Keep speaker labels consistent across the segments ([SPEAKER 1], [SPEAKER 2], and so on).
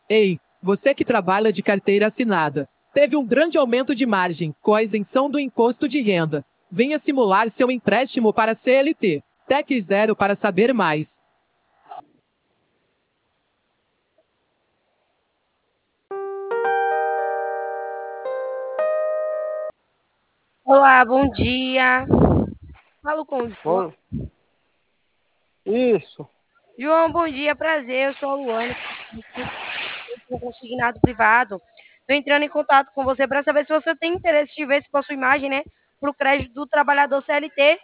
[SPEAKER 1] Ei, você que trabalha de carteira assinada, teve um grande aumento de margem com a isenção do imposto de renda. Venha simular seu empréstimo para a CLT. Tec Zero para saber mais.
[SPEAKER 2] Olá, bom dia. Falo com o João.
[SPEAKER 3] Bom, isso.
[SPEAKER 2] João, bom dia, prazer. Eu sou a Luana, um consignado privado. Estou entrando em contato com você para saber se você tem interesse de ver se possui imagem, né, para o crédito do trabalhador CLT.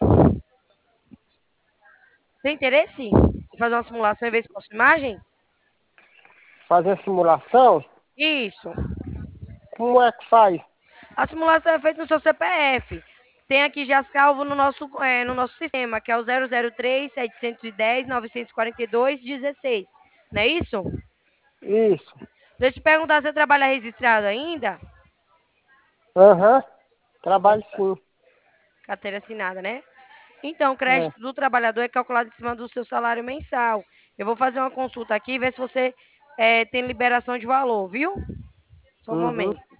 [SPEAKER 2] Tem interesse em fazer uma simulação e ver se possui imagem?
[SPEAKER 3] Fazer simulação?
[SPEAKER 2] Isso.
[SPEAKER 3] Como é que faz?
[SPEAKER 2] A simulação é feita no seu CPF. Tem aqui já salvo no nosso sistema, que é o 003 710 942 16. Não é isso?
[SPEAKER 3] Isso.
[SPEAKER 2] Deixa eu te perguntar, você trabalha registrado ainda?
[SPEAKER 3] Aham. Trabalho sim.
[SPEAKER 2] Carteira assinada, né? Então, o
[SPEAKER 3] É.
[SPEAKER 2] crédito do trabalhador é calculado em cima do seu salário mensal. Eu vou fazer uma consulta aqui e ver se você tem liberação de valor, viu? Só um
[SPEAKER 3] Uhum.
[SPEAKER 2] momento.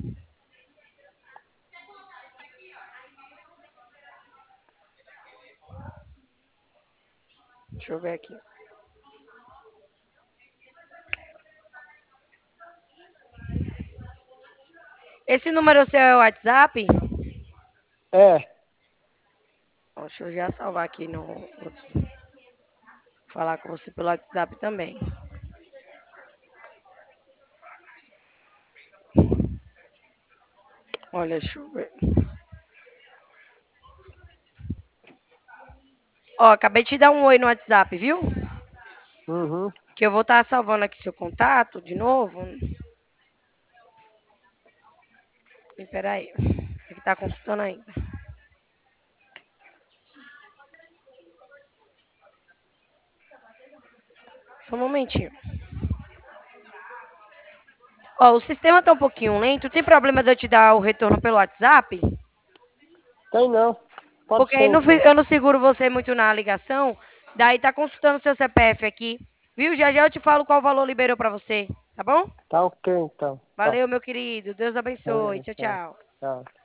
[SPEAKER 2] Deixa eu ver aqui. Esse número seu é o WhatsApp?
[SPEAKER 3] É.
[SPEAKER 2] Deixa eu já salvar aqui no. Falar com você pelo WhatsApp também. Olha, deixa eu ver. Ó, acabei de te dar um oi no WhatsApp, viu?
[SPEAKER 3] Uhum.
[SPEAKER 2] Que eu vou estar salvando aqui seu contato de novo. Espera aí. Tem que estar consultando ainda. Só um momentinho. Ó, o sistema tá um pouquinho lento. Tem problema de eu te dar o retorno pelo WhatsApp?
[SPEAKER 3] Tem não. Pode
[SPEAKER 2] Porque aí
[SPEAKER 3] ser então.
[SPEAKER 2] eu não seguro você muito na ligação. Daí tá consultando seu CPF aqui. Viu? Já já eu te falo qual valor liberou pra você. Tá bom?
[SPEAKER 3] Tá ok então. Tá.
[SPEAKER 2] Valeu, meu querido. Deus abençoe.
[SPEAKER 3] É,
[SPEAKER 2] Tchau,
[SPEAKER 3] tá.
[SPEAKER 2] tchau.
[SPEAKER 3] Tá.